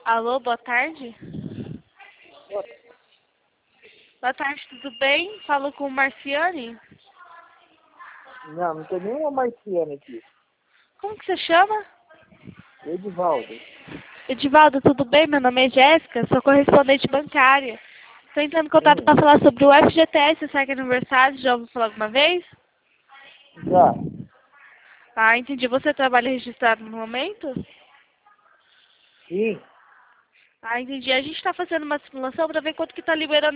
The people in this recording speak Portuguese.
Alô, boa tarde. Boa tarde, tudo bem? Falo com o Marciane. Não tem nenhuma marciana aqui. Como que você chama? Edivaldo. Edivaldo, tudo bem? Meu nome é Jéssica, sou correspondente bancária. Estou entrando em contato para falar sobre o FGTS, segue aniversário, já ouviu falar alguma vez? Já. Ah, entendi. Você trabalha registrado no momento? Sim. Ah, entendi. A gente está fazendo uma simulação para ver quanto que está liberando